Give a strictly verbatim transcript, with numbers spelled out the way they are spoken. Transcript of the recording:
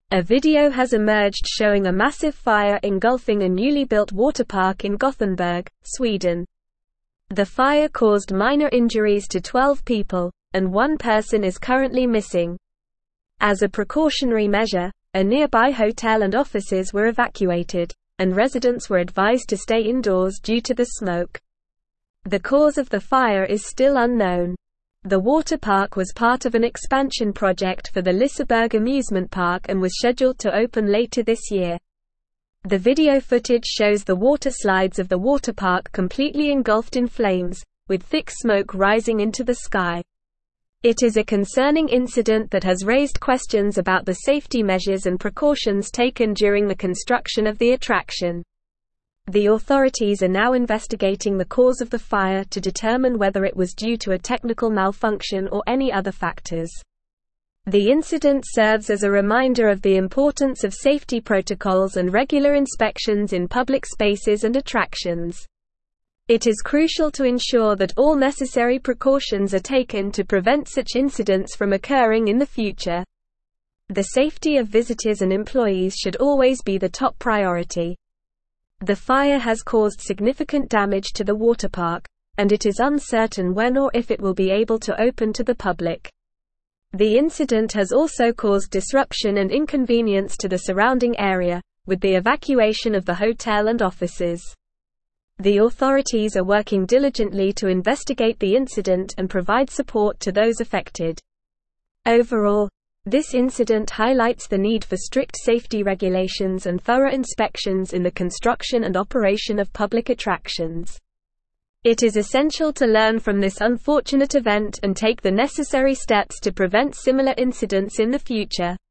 A video has emerged showing a massive fire engulfing a newly built water park in Gothenburg, Sweden. The fire caused minor injuries to twelve people, and one person is currently missing. As a precautionary measure, a nearby hotel and offices were evacuated, and residents were advised to stay indoors due to the smoke. The cause of the fire is still unknown. The water park was part of an expansion project for the Liseberg amusement park and was scheduled to open later this year. The video footage shows the water slides of the water park completely engulfed in flames, with thick smoke rising into the sky. It is a concerning incident that has raised questions about the safety measures and precautions taken during the construction of the attraction. The authorities are now investigating the cause of the fire to determine whether it was due to a technical malfunction or any other factors. The incident serves as a reminder of the importance of safety protocols and regular inspections in public spaces and attractions. It is crucial to ensure that all necessary precautions are taken to prevent such incidents from occurring in the future. The safety of visitors and employees should always be the top priority. The fire has caused significant damage to the water park, and it is uncertain when or if it will be able to open to the public. The incident has also caused disruption and inconvenience to the surrounding area, with the evacuation of the hotel and offices. The authorities are working diligently to investigate the incident and provide support to those affected. Overall, this incident highlights the need for strict safety regulations and thorough inspections in the construction and operation of public attractions. It is essential to learn from this unfortunate event and take the necessary steps to prevent similar incidents in the future.